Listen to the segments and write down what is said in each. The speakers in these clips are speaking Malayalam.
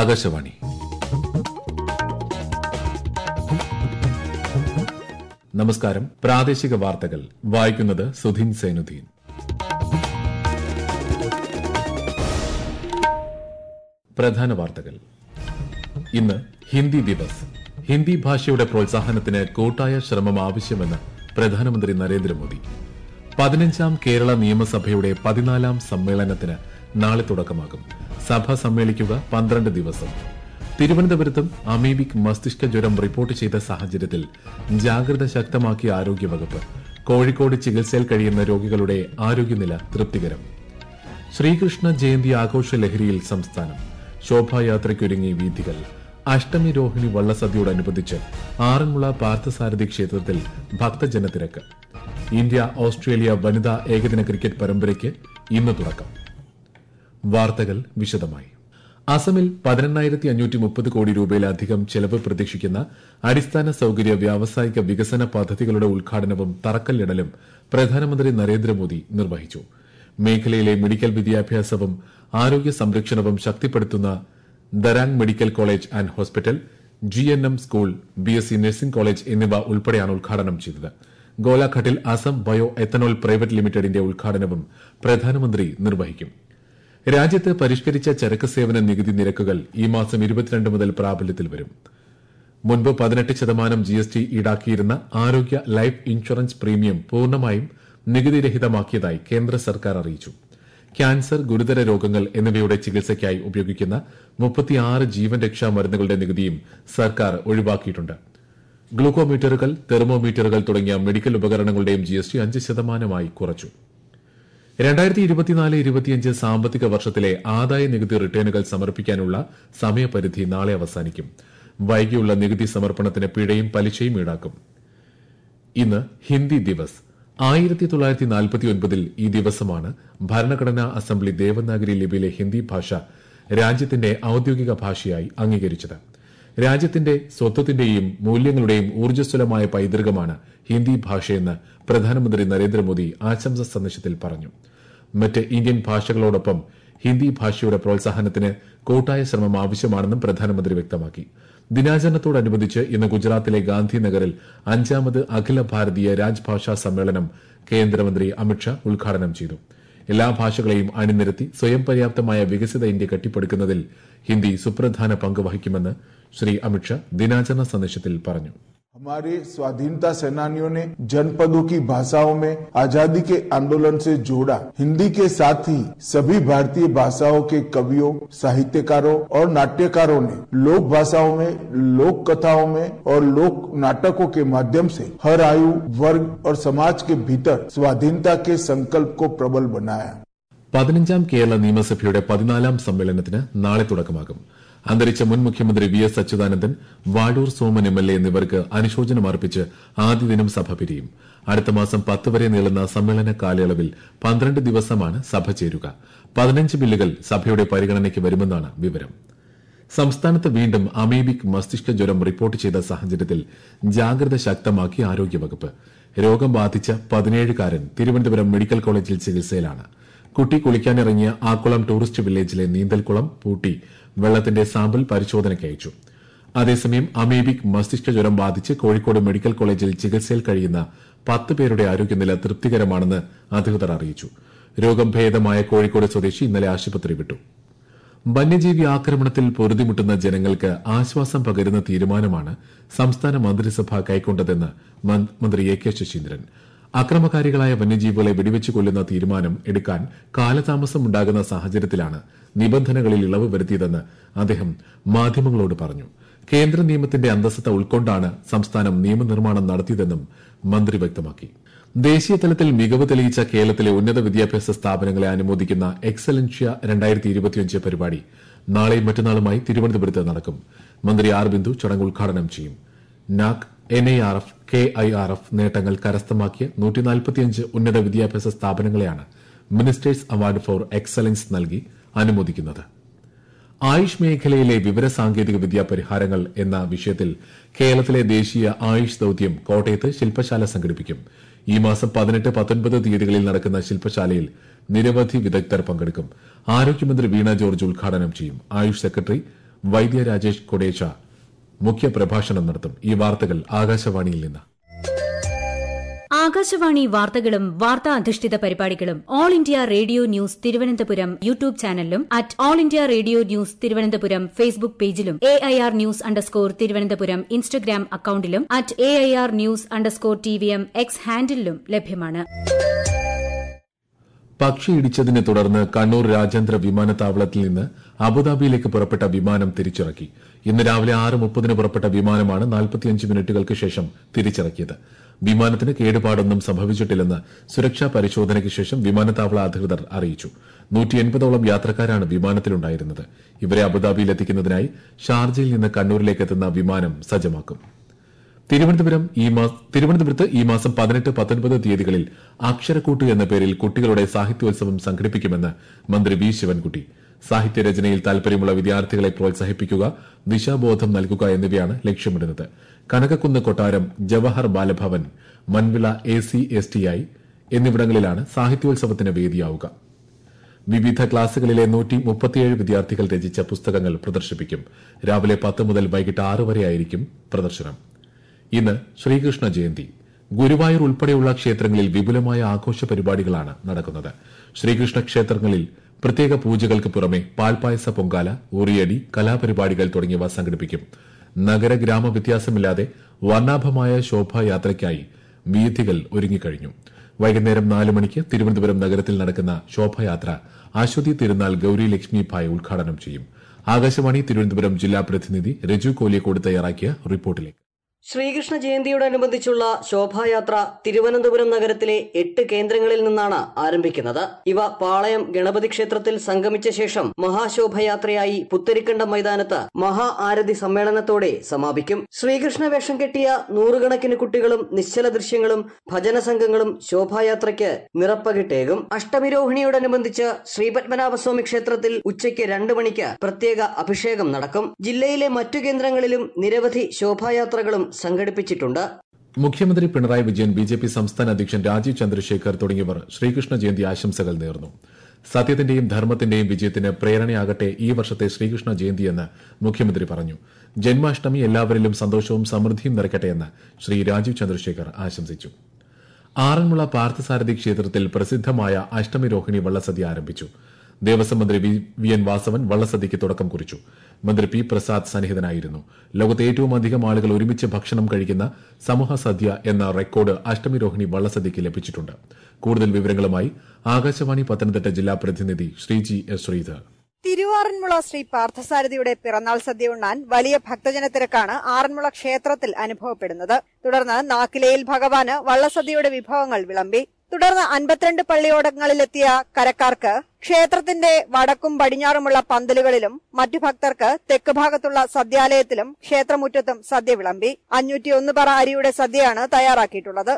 ആകാശവാണി. നമസ്കാരം. പ്രാദേശിക വാർത്തകൾ വായിക്കുന്നത് സുധീൻ സൈനുദ്ദീൻ. പ്രധാന വാർത്തകൾ. ഇന്ന് ഹിന്ദി ദിവസ്. ഹിന്ദി ഭാഷയുടെ പ്രോത്സാഹനത്തിന് കൂട്ടായ ശ്രമം ആവശ്യമെന്ന് പ്രധാനമന്ത്രി നരേന്ദ്രമോദി. 15ാം കേരള നിയമസഭയുടെ 14ാം സമ്മേളനത്തിന് നാളെ തുടക്കമാകും. സഭ സമ്മേളിക്കുക 12 ദിവസം. തിരുവനന്തപുരത്തും അമീബിക് മസ്തിഷ്ക ജ്വരം റിപ്പോർട്ട് ചെയ്ത സാഹചര്യത്തിൽ ജാഗ്രത ശക്തമാക്കിയ ആരോഗ്യവകുപ്പ്. കോഴിക്കോട് ചികിത്സയിൽ കഴിയുന്ന രോഗികളുടെ ആരോഗ്യനില തൃപ്തികരം. ശ്രീകൃഷ്ണ ജയന്തി ആഘോഷ ലഹരിയിൽ സംസ്ഥാനം. ശോഭായാത്രയ്ക്കൊരുങ്ങി വീഥികൾ. അഷ്ടമി രോഹിണി വള്ളസദ്യയോടനുബന്ധിച്ച് ആറന്മുള പാർത്ഥസാരഥി ക്ഷേത്രത്തിൽ ഭക്തജനത്തിരക്ക്. ഇന്ത്യ ഓസ്ട്രേലിയ വനിതാ ഏകദിന ക്രിക്കറ്റ് പരമ്പരയ്ക്ക് ഇന്ന് തുടക്കം. വാർത്തകൾ വിശദമായി. അസമിൽ 18,530 കോടി രൂപയിലധികം ചെലവ് പ്രതീക്ഷിക്കുന്ന അടിസ്ഥാന സൌകര്യ വ്യാവസായിക വികസന പദ്ധതികളുടെ ഉദ്ഘാടനവും തറക്കല്ലിടലും പ്രധാനമന്ത്രി നരേന്ദ്രമോദി നിർവഹിച്ചു. മേഖലയിലെ മെഡിക്കൽ വിദ്യാഭ്യാസവും ആരോഗ്യ സംരക്ഷണവും ശക്തിപ്പെടുത്തുന്ന Darrang medical college and hospital, GNM school, BSc nursing college എന്നിവ ഉൾപ്പെടെയാണ് ഉദ്ഘാടനം ചെയ്തത്. ഗോലാഘട്ടിൽ അസം ബയോ എത്തനോൾ പ്രൈവറ്റ് ലിമിറ്റഡിന്റെ ഉദ്ഘാടനവും പ്രധാനമന്ത്രി നിർവഹിക്കും. രാജ്യത്ത് പരിഷ്കരിച്ച ചരക്ക് സേവന നികുതി നിരക്കുകൾ ഈ മാസം 22 മുതൽ പ്രാബല്യത്തിൽ വരും. മുൻപ് 18% GST ഈടാക്കിയിരുന്ന ആരോഗ്യ ലൈഫ് ഇൻഷുറൻസ് പ്രീമിയം പൂർണ്ണമായും നികുതിരഹിതമാക്കിയതായി കേന്ദ്ര സർക്കാർ അറിയിച്ചു. ക്യാൻസർ, ഗുരുതര രോഗങ്ങൾ എന്നിവയുടെ ചികിത്സയ്ക്കായി ഉപയോഗിക്കുന്ന 36 ജീവൻ രക്ഷാ മരുന്നുകളുടെ നികുതിയും സർക്കാർ ഒഴിവാക്കിയിട്ടുണ്ട്. ഗ്ലൂക്കോമീറ്ററുകൾ, തെർമോമീറ്ററുകൾ തുടങ്ങിയ മെഡിക്കൽ ഉപകരണങ്ങളുടെയും GST 5% കുറച്ചു. 2024-25 സാമ്പത്തിക വർഷത്തിലെ ആദായ നികുതി റിട്ടേണുകൾ സമർപ്പിക്കാനുള്ള സമയപരിധി നാളെ അവസാനിക്കും. വൈകിയുള്ള നികുതി സമർപ്പണത്തിന് പിഴയും പലിശയും ഈടാക്കും. ഇന്ന് ഹിന്ദി ദിവസ്. 1949 ഈ ദിവസമാണ് ഭരണഘടനാ അസംബ്ലി ദേവനാഗരി ലിപിയിലെ ഹിന്ദി ഭാഷ രാജ്യത്തിന്റെ ഔദ്യോഗിക ഭാഷയായി അംഗീകരിച്ചത്. രാജ്യത്തിന്റെ സ്വത്വത്തിന്റെയും മൂല്യങ്ങളുടെയും ഊർജ്ജസ്വലമായ പൈതൃകമാണ് ഹിന്ദി ഭാഷയെന്ന് പ്രധാനമന്ത്രി നരേന്ദ്രമോദി ആശംസാ സന്ദേശത്തിൽ പറഞ്ഞു. മറ്റ് ഇന്ത്യൻ ഭാഷകളോടൊപ്പം ഹിന്ദി ഭാഷയുടെ പ്രോത്സാഹനത്തിന് കൂട്ടായ ശ്രമം ആവശ്യമാണെന്നും പ്രധാനമന്ത്രി വ്യക്തമാക്കി. ദിനാചരണത്തോടനുബന്ധിച്ച് ഇന്ന് ഗുജറാത്തിലെ ഗാന്ധിനഗറിൽ 5ാമത് അഖില ഭാരതീയ രാജ്ഭാഷാ സമ്മേളനം കേന്ദ്രമന്ത്രി അമിത്ഷാ ഉദ്ഘാടനം ചെയ്തു. എല്ലാ ഭാഷകളെയും അണിനിരത്തി സ്വയം പര്യാപ്തമായ വികസിത ഇന്ത്യ കെട്ടിപ്പടുക്കുന്നതിൽ ഹിന്ദി സുപ്രധാന പങ്ക് വഹിക്കുമെന്ന് ശ്രീ അമിത്ഷാ ദിനാചരണ സന്ദേശത്തിൽ പറഞ്ഞു. हमारे स्वाधीनता सेनानियों ने जनपदों की भाषाओं में आजादी के आंदोलन से जोड़ा. हिंदी के साथ ही सभी भारतीय भाषाओं के कवियों, साहित्यकारों और नाट्यकारों ने लोक भाषाओं में, लोक कथाओं में और लोक नाटकों के माध्यम से हर आयु, वर्ग और समाज के भीतर स्वाधीनता के संकल्प को प्रबल बनाया. 15ാം കേരള നിയമസഭയുടെ 14ാം സമ്മേളനത്തിന് നാളെ തുടക്കമാകും. അന്തരിച്ച മുൻ മുഖ്യമന്ത്രി VS അച്യുതാനന്ദൻ, വാഴൂർ സോമൻ MLA എന്നിവർക്ക് അനുശോചനം അർപ്പിച്ച് ആദ്യ ദിനം സഭ പിരിയും. അടുത്ത മാസം 10 വരെ നീളുന്ന സമ്മേളന കാലയളവിൽ 12 ദിവസമാണ് സഭ ചേരുക. 15 ബില്ലുകൾ സഭയുടെ പരിഗണനയ്ക്ക് വരുമെന്നാണ് വിവരം. സംസ്ഥാനത്ത് വീണ്ടും അമീബിക് മസ്തിഷ്ക ജ്വരം റിപ്പോർട്ട് ചെയ്ത സാഹചര്യത്തിൽ ജാഗ്രത ശക്തമാക്കി ആരോഗ്യവകുപ്പ്. രോഗം ബാധിച്ച 17-കാരൻ തിരുവനന്തപുരം മെഡിക്കൽ കോളേജിൽ ചികിത്സയിലാണ്. കുട്ടി കുളിക്കാനിറങ്ങിയ ആക്കുളം ടൂറിസ്റ്റ് വില്ലേജിലെ നീന്തൽക്കുളം പൂട്ടി വെള്ളത്തിന്റെ സാമ്പിൾ പരിശോധനയ്ക്ക് അയച്ചു. അതേസമയം അമീബിക് മസ്തിഷ്ക ജ്വരം ബാധിച്ച് കോഴിക്കോട് മെഡിക്കൽ കോളേജിൽ ചികിത്സയിൽ കഴിയുന്ന 10 പേരുടെ ആരോഗ്യനില തൃപ്തികരമാണെന്ന് അധികൃതർ അറിയിച്ചു. രോഗം ഭേദമായ കോഴിക്കോട് സ്വദേശി ഇന്നലെ ആശുപത്രി വിട്ടു. വന്യജീവി ആക്രമണത്തിൽ പൊറുതിമുട്ടുന്ന ജനങ്ങൾക്ക് ആശ്വാസം പകരുന്ന തീരുമാനമാണ് സംസ്ഥാന മന്ത്രിസഭ കൈക്കൊണ്ടതെന്ന് മന്ത്രി AK ശശീന്ദ്രൻ. അക്രമകാരികളായ വന്യജീവികളെ വെടിവെച്ച് കൊല്ലുന്ന തീരുമാനം എടുക്കാൻ കാലതാമസമുണ്ടാകുന്ന സാഹചര്യത്തിലാണ് നിബന്ധനകളിൽ ഇളവ് വരുത്തിയതെന്ന് അദ്ദേഹം മാധ്യമങ്ങളോട് പറഞ്ഞു. കേന്ദ്ര നിയമത്തിന്റെ അന്തസത്ത ഉൾക്കൊണ്ടാണ് സംസ്ഥാനം നിയമനിർമ്മാണം നടത്തിയതെന്നും മന്ത്രി വ്യക്തമാക്കി. ദേശീയ തലത്തിൽ മികവ് തെളിയിച്ച കേരളത്തിലെ ഉന്നത വിദ്യാഭ്യാസ സ്ഥാപനങ്ങളെ അനുമോദിക്കുന്ന എക്സലൻഷ്യ 2025 പരിപാടി നാളെയും മറ്റന്നാളുമായി തിരുവനന്തപുരത്ത് നടക്കും. മന്ത്രി R. ബിന്ദു ചടങ്ങ് ഉദ്ഘാടനം ചെയ്യും. NAC, NIRF, KIRF നേട്ടങ്ങൾ കരസ്ഥമാക്കിയ 145 ഉന്നത വിദ്യാഭ്യാസ സ്ഥാപനങ്ങളെയാണ് മിനിസ്റ്റേഴ്സ് അവാർഡ് ഫോർ എക്സലൻസ് നൽകി അനുമോദിക്കുന്നത്. ആയുഷ് മേഖലയിലെ വിവരസാങ്കേതിക വിദ്യാ പരിഹാരങ്ങൾ എന്ന വിഷയത്തിൽ കേരളത്തിലെ ദേശീയ ആയുഷ് ദൌത്യം കോട്ടയത്ത് ശില്പശാല സംഘടിപ്പിക്കും. ഈ മാസം 18, 19 തീയതികളിൽ നടക്കുന്ന ശില്പശാലയിൽ നിരവധി വിദഗ്ധർ പങ്കെടുക്കും. ആരോഗ്യമന്ത്രി വീണ ജോർജ് ഉദ്ഘാടനം ചെയ്യും. ആയുഷ് സെക്രട്ടറി വൈദ്യ രാജേഷ് കൊടേച്ച മുഖ്യപ്രഭാഷണം നടത്തും. ഈ വാർത്തകൾ ആകാശവാണിയിൽ നിന്ന്. ആകാശവാണി വാർത്തകളും വാർത്താ അധിഷ്ഠിത പരിപാടികളും all India radio news Thiruvananthapuram YouTube ചാനലിലും at all India radio news Thiruvananthapuram Facebook പേജിലും AIR ന്യൂസ് _തിരുവനന്തപുരം ഇൻസ്റ്റഗ്രാം അക്കൌണ്ടിലും at AIR news _TVM X ഹാൻഡിലും ലഭ്യമാണ്. പക്ഷിയിടിച്ചതിനെ തുടർന്ന് കണ്ണൂർ രാജ്യാന്തര വിമാനത്താവളത്തിൽ നിന്ന് അബുദാബിയിലേക്ക് പുറപ്പെട്ട വിമാനം തിരിച്ചിറക്കി. ഇന്ന് രാവിലെ 6:30 പുറപ്പെട്ട വിമാനമാണ് 45 മിനിറ്റുകൾക്ക് ശേഷം തിരിച്ചിറക്കിയത്. വിമാനത്തിന് കേടുപാടൊന്നും സംഭവിച്ചിട്ടില്ലെന്ന് സുരക്ഷാ പരിശോധനയ്ക്ക് ശേഷം വിമാനത്താവള അധികൃതർ അറിയിച്ചു. 180ഓളം യാത്രക്കാരാണ് വിമാനത്തിലുണ്ടായിരുന്നത്. ഇവരെ അബുദാബിയിൽ എത്തിക്കുന്നതിനായി ഷാർജയിൽ നിന്ന് കണ്ണൂരിലേക്ക് എത്തുന്ന വിമാനം സജ്ജമാക്കും. തിരുവനന്തപുരത്ത് ഈ മാസം 18, 19 തീയതികളിൽ അക്ഷരക്കൂട്ട് എന്ന പേരിൽ കുട്ടികളുടെ സാഹിത്യോത്സവം സംഘടിപ്പിക്കുമെന്ന് മന്ത്രി വി ശിവൻകുട്ടി. സാഹിത്യരചനയിൽ താൽപര്യമുള്ള വിദ്യാർത്ഥികളെ പ്രോത്സാഹിപ്പിക്കുക, ദിശാബോധം നൽകുക എന്നിവയാണ് ലക്ഷ്യമിടുന്നത്. കനകക്കുന്ന് കൊട്ടാരം, ജവഹർ ബാലഭവൻ, മൻവിള ACSTI എന്നിവിടങ്ങളിലാണ് സാഹിത്യോത്സവത്തിന് വേദിയാവുക. വിവിധ ക്ലാസുകളിലെ 137 വിദ്യാർത്ഥികൾ രചിച്ച പുസ്തകങ്ങൾ പ്രദർശിപ്പിക്കും. രാവിലെ 10 മുതൽ വൈകിട്ട് 6 വരെയായിരിക്കും പ്രദർശനം. ഇന്ന് ശ്രീകൃഷ്ണ ജയന്തി. ഗുരുവായൂർ ഉൾപ്പെടെയുള്ള ക്ഷേത്രങ്ങളിൽ വിപുലമായ ആഘോഷ പരിപാടികളാണ് നടക്കുന്നത്. ശ്രീകൃഷ്ണ ക്ഷേത്രങ്ങളിൽ പ്രത്യേക പൂജകൾക്ക് പുറമെ പാൽപായസ പൊങ്കാല, ഉറിയടി, കലാപരിപാടികൾ തുടങ്ങിയവ സംഘടിപ്പിക്കും. നഗര ഗ്രാമ വ്യത്യാസമില്ലാതെ വർണ്ണാഭമായ ശോഭായാത്രയ്ക്കായി വീഥികൾ ഒരുങ്ങിക്കഴിഞ്ഞു. വൈകുന്നേരം 4 മണിക്ക് തിരുവനന്തപുരം നഗരത്തിൽ നടക്കുന്ന ശോഭായാത്ര അശ്വതി തിരുനാൾ ഗൌരി ലക്ഷ്മി ഭായ് ഉദ്ഘാടനം ചെയ്യും. ആകാശവാണി തിരുവനന്തപുരം ജില്ലാ പ്രതിനിധി രജു കോലിയക്കോട് തയ്യാറാക്കിയ റിപ്പോർട്ടിലേക്ക്. ശ്രീകൃഷ്ണ ജയന്തിയോടനുബന്ധിച്ചുള്ള ശോഭായാത്ര തിരുവനന്തപുരം നഗരത്തിലെ 8 കേന്ദ്രങ്ങളിൽ നിന്നാണ് ആരംഭിക്കുന്നത്. ഇവ പാളയം ഗണപതി ക്ഷേത്രത്തിൽ സംഗമിച്ച ശേഷം മഹാശോഭയാത്രയായി പുത്തരിക്കണ്ടം മൈതാനത്ത് മഹാ ആരതി സമ്മേളനത്തോടെ സമാപിക്കും. ശ്രീകൃഷ്ണ വേഷം കെട്ടിയ 100 കണക്കിന് കുട്ടികളും നിശ്ചല ദൃശ്യങ്ങളും ഭജന സംഘങ്ങളും ശോഭായാത്രയ്ക്ക് നിറപ്പകിട്ടേകും. അഷ്ടമിരോഹിണിയോടനുബന്ധിച്ച് ശ്രീപത്മനാഭസ്വാമി ക്ഷേത്രത്തിൽ ഉച്ചയ്ക്ക് 2 മണിക്ക് പ്രത്യേക അഭിഷേകം നടക്കും. ജില്ലയിലെ മറ്റു കേന്ദ്രങ്ങളിലും നിരവധി ശോഭായാത്രകളും സംഘടിപ്പിച്ചിട്ടുണ്ട്. മുഖ്യമന്ത്രി പിണറായി വിജയൻ, BJP സംസ്ഥാന അധ്യക്ഷൻ രാജീവ് ചന്ദ്രശേഖർ തുടങ്ങിയവർ ശ്രീകൃഷ്ണ ജയന്തി ആശംസകൾ നേർന്നു. സത്യത്തിന്റെയും ധർമ്മത്തിന്റെയും വിജയത്തിന് പ്രേരണയാകട്ടെ ഈ വർഷത്തെ ശ്രീകൃഷ്ണ ജയന്തിയെന്ന് മുഖ്യമന്ത്രി പറഞ്ഞു. ജന്മാഷ്ടമി എല്ലാവരിലും സന്തോഷവും സമൃദ്ധിയും നിറയ്ക്കട്ടെയെന്ന് ശ്രീ രാജീവ് ചന്ദ്രശേഖർ ആശംസിച്ചു. ആറന്മുള പാർത്ഥസാരഥി ക്ഷേത്രത്തിൽ പ്രസിദ്ധമായ അഷ്ടമിരോഹിണി വള്ളസദ്യ ആരംഭിച്ചു. ദേവസ്വം മന്ത്രി വി.എൻ. വാസവൻ വള്ളസദ്യയ്ക്ക് തുടക്കം കുറിച്ചു. മന്ത്രി പി. പ്രസാദ് സന്നിഹിതനായിരുന്നു. ലോകത്തെ ഏറ്റവും അധികം ആളുകൾ ഒരുമിച്ച് ഭക്ഷണം കഴിക്കുന്ന സമൂഹ സദ്യ എന്ന റെക്കോർഡ് അഷ്ടമിരോഹിണി വള്ളസദ്യയ്ക്ക് ലഭിച്ചിട്ടുണ്ട്. കൂടുതൽ വിവരങ്ങളുമായി ആകാശവാണി പത്തനംതിട്ട ജില്ലാ പ്രതിനിധി ശ്രീജി എസ്. ശ്രീധർ. തിരുവാറന്മുള ശ്രീ പാർത്ഥസാരഥിയുടെ പിറന്നാൾ സദ്യ ഉണ്ണാൻ വലിയ ഭക്തജന തിരക്കാണ് ആറന്മുള ക്ഷേത്രത്തിൽ അനുഭവപ്പെടുന്നത്. തുടർന്ന് നാക്കിലയിൽ ഭഗവാന് വള്ളസദ്യയുടെ വിഭവങ്ങൾ വിളമ്പി. തുടർന്ന് 52 പള്ളിയോടങ്ങളിലെത്തിയ കരക്കാർക്ക് ക്ഷേത്രത്തിന്റെ വടക്കും പടിഞ്ഞാറുമുള്ള പന്തലുകളിലും മറ്റു ഭക്തർക്ക് തെക്ക് ഭാഗത്തുള്ള സദ്യാലയത്തിലും ക്ഷേത്രമുറ്റത്തും സദ്യ വിളമ്പി. 501 പറ അരിയുടെ സദ്യയാണ് തയ്യാറാക്കിയിട്ടുള്ളത്.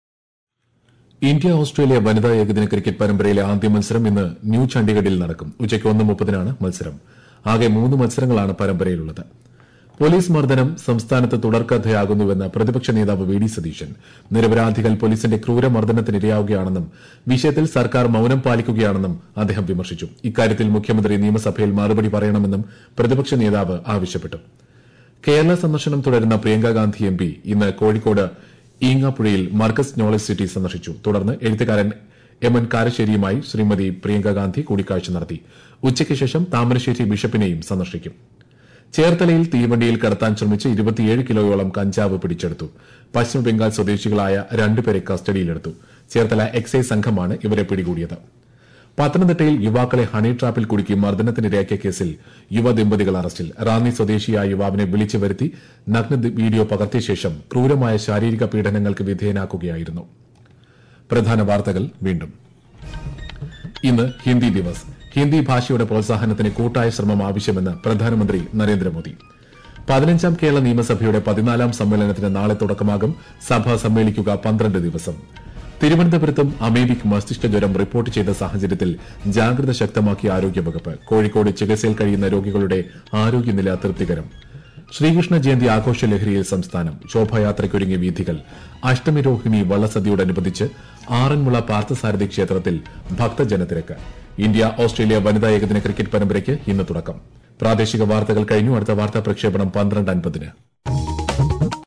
ഇന്ത്യ ഓസ്ട്രേലിയ വനിതാ ഏകദിന ക്രിക്കറ്റ് പരമ്പരയിലെ ആദ്യ മത്സരം ഇന്ന് ന്യൂ ചണ്ഡീഗഡിൽ നടക്കും. ഉച്ചയ്ക്ക് 1:30 മത്സരം. ആകെ 3 മത്സരങ്ങളാണ് പരമ്പരയിലുള്ളത്. പോലീസ് മർദ്ദനം സംസ്ഥാനത്ത് തുടർക്കഥയാകുന്നുവെന്ന് പ്രതിപക്ഷ നേതാവ് വി.ഡി. സതീശൻ. നിരപരാധികൾ പോലീസിന്റെ ക്രൂരമർദ്ദനത്തിനിരയാവുകയാണെന്നും വിഷയത്തിൽ സർക്കാർ മൌനം പാലിക്കുകയാണെന്നും അദ്ദേഹം വിമർശിച്ചു. ഇക്കാര്യത്തിൽ മുഖ്യമന്ത്രി നിയമസഭയിൽ മറുപടി പറയണമെന്നും പ്രതിപക്ഷ നേതാവ് ആവശ്യപ്പെട്ടു. കേരള സന്ദർശനം തുടരുന്ന പ്രിയങ്ക ഗാന്ധി MP ഇന്ന് കോഴിക്കോട് ഈങ്ങാപ്പുഴയിൽ മർക്കസ് നോളജ് സിറ്റി സന്ദർശിച്ചു. തുടർന്ന് എഴുത്തുകാരൻ M.N. കാരശ്ശേരിയുമായി ശ്രീമതി പ്രിയങ്ക ഗാന്ധി കൂടിക്കാഴ്ച നടത്തി. ഉച്ചയ്ക്ക് ശേഷം താമരശ്ശേരി ബിഷപ്പിനെയും സന്ദർശിക്കും. ചേർത്തലയിൽ തീവണ്ടിയിൽ കടത്താൻ ശ്രമിച്ച് 27 കിലോയോളം കഞ്ചാവ് പിടിച്ചെടുത്തു. പശ്ചിമബംഗാൾ സ്വദേശികളായ 2 പേരെ കസ്റ്റഡിയിലെടുത്തു. ചേർത്തല എക്സൈസ് സംഘമാണ് ഇവരെ പിടികൂടിയത്. പത്തനംതിട്ടയിൽ യുവാക്കളെ ഹണി ട്രാപ്പിൽ കുടുക്കി മർദ്ദനത്തിനിരയാക്കിയ കേസിൽ യുവദമ്പതികൾ അറസ്റ്റിൽ. റാന്നി സ്വദേശിയായ യുവാവിനെ വിളിച്ചു വരുത്തി നഗ്ന വീഡിയോ പകർത്തിയ ശേഷം ക്രൂരമായ ശാരീരിക പീഡനങ്ങൾക്ക് വിധേയനാക്കുകയായിരുന്നു. പ്രധാന വാർത്തകൾ വീണ്ടും. ഇന്ന് ഹിന്ദി ദിവസ്. ഹിന്ദി ഭാഷയുടെ പ്രോത്സാഹനത്തിന് കൂട്ടായ ശ്രമം ആവശ്യമെന്ന് പ്രധാനമന്ത്രി നരേന്ദ്രമോദി. 15ാം കേരള നിയമസഭയുടെ 14ാം സമ്മേളനത്തിന് നാളെ തുടക്കമാകും. സഭ സമ്മേളിക്കുക 12 ദിവസം. തിരുവനന്തപുരത്തും അമേബിക് മസ്തിഷ്ക ജ്വരം റിപ്പോർട്ട് ചെയ്ത സാഹചര്യത്തിൽ ജാഗ്രത ശക്തമാക്കിയ ആരോഗ്യവകുപ്പ്. കോഴിക്കോട് ചികിത്സയിൽ കഴിയുന്ന രോഗികളുടെ ആരോഗ്യനില തൃപ്തികരം. ശ്രീകൃഷ്ണ ജയന്തി ആഘോഷ ലഹരിയിൽ സംസ്ഥാനം. ശോഭായാത്രയ്ക്കൊരുങ്ങിയ വീഥികൾ. അഷ്ടമിരോഹിണി വള്ളസദ്യയോടനുബന്ധിച്ച് ആറന്മുള പാർത്ഥസാരഥി ക്ഷേത്രത്തിൽ ഭക്തജനത്തിരക്ക്. ഇന്ത്യ ഓസ്ട്രേലിയ വനിതാ ഏകദിന ക്രിക്കറ്റ് പരമ്പരയ്ക്ക് ഇന്ന് തുടക്കം. പ്രാദേശിക വാർത്തകൾ കഴിഞ്ഞു. അടുത്ത വാർത്താ പ്രക്ഷേപണം 12:50-ന്.